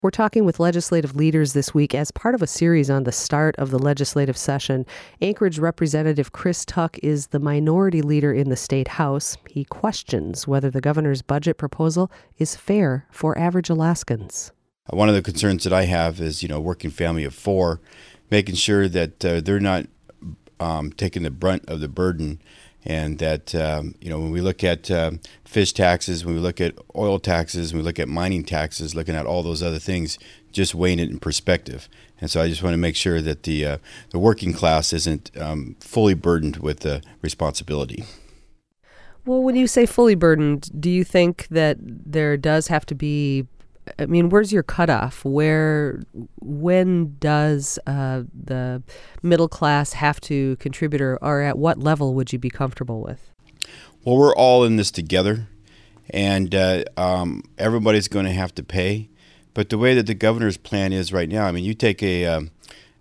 We're talking with legislative leaders this week as part of a series on the start of the legislative session. Anchorage Representative Chris Tuck is the minority leader in the State House. He questions whether the governor's budget proposal is fair for average Alaskans. One of the concerns that I have is, working family of four, making sure that they're not taking the brunt of the burden. And that, when we look at fish taxes, when we look at oil taxes, when we look at mining taxes, looking at all those other things, just weighing it in perspective. And so I just want to make sure that the working class isn't fully burdened with the responsibility. Well, when you say fully burdened, do you think that there does have to be, where's your cutoff? When does the middle class have to contribute, or at what level would you be comfortable with? Well, we're all in this together, and everybody's going to have to pay. But the way that the governor's plan is right now, you take an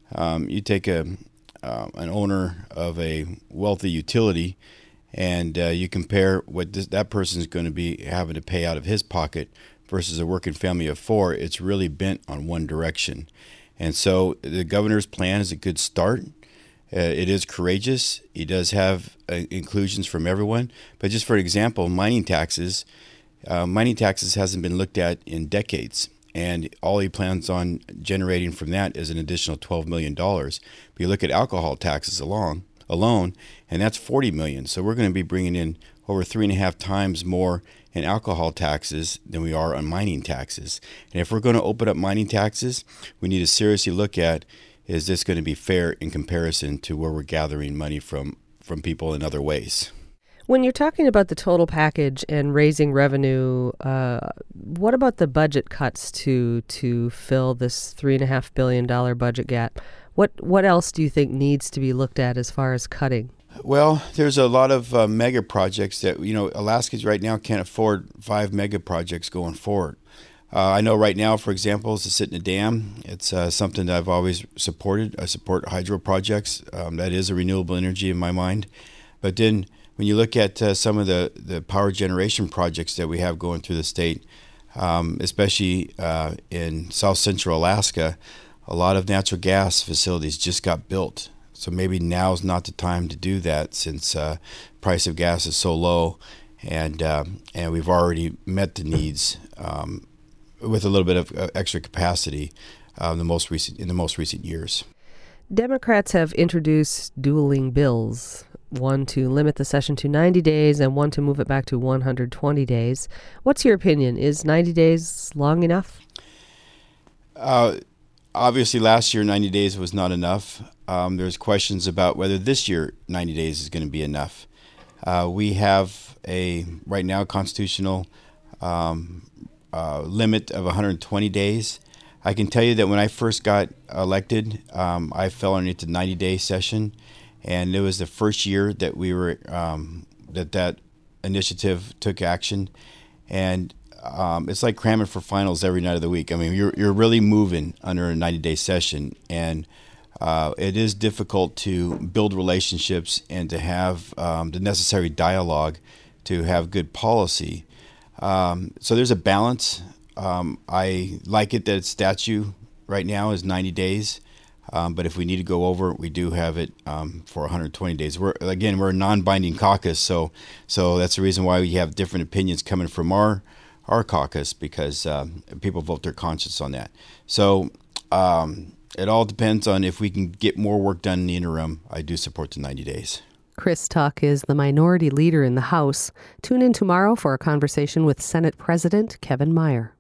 owner of a wealthy utility, and you compare what that person's going to be having to pay out of his pocket versus a working family of four. It's really bent on one direction. And so the governor's plan is a good start. It is courageous. He does have inclusions from everyone. But just for example, mining taxes hasn't been looked at in decades. And all he plans on generating from that is an additional $12 million. But you look at alcohol taxes alone, and that's $40 million. So we're going to be bringing in over 3.5 times more in alcohol taxes than we are on mining taxes. And if we're going to open up mining taxes, we need to seriously look at, is this going to be fair in comparison to where we're gathering money from people in other ways? When you're talking about the total package and raising revenue, what about the budget cuts to fill this $3.5 billion budget gap? What else do you think needs to be looked at as far as cutting? Well, there's a lot of mega projects that, Alaskans right now can't afford 5 mega projects going forward. I know right now, for example, is the Sitna Dam. It's something that I've always supported. I support hydro projects. That is a renewable energy in my mind. But then when you look at some of the power generation projects that we have going through the state, especially in South Central Alaska, a lot of natural gas facilities just got built. So maybe now's not the time to do that, since price of gas is so low, and we've already met the needs with a little bit of extra capacity in the most recent years. Democrats have introduced dueling bills, one to limit the session to 90 days and one to move it back to 120 days. What's your opinion? Is 90 days long enough? Obviously, last year 90 days was not enough. There's questions about whether this year 90 days is going to be enough. We have a right now constitutional limit of 120 days. I can tell you that when I first got elected, I fell underneath the 90-day session, and it was the first year that we were that initiative took action, and it's like cramming for finals every night of the week. You're really moving under a 90-day session, and it is difficult to build relationships and to have the necessary dialogue to have good policy. So there's a balance. I like it that its statute right now is 90 days, but if we need to go over, we do have it for 120 days. We're a non-binding caucus, so that's the reason why we have different opinions coming from our caucus, because people vote their conscience on that. So it all depends on if we can get more work done in the interim. I do support the 90 days. Chris Tuck is the minority leader in the House. Tune in tomorrow for a conversation with Senate President Kevin Meyer.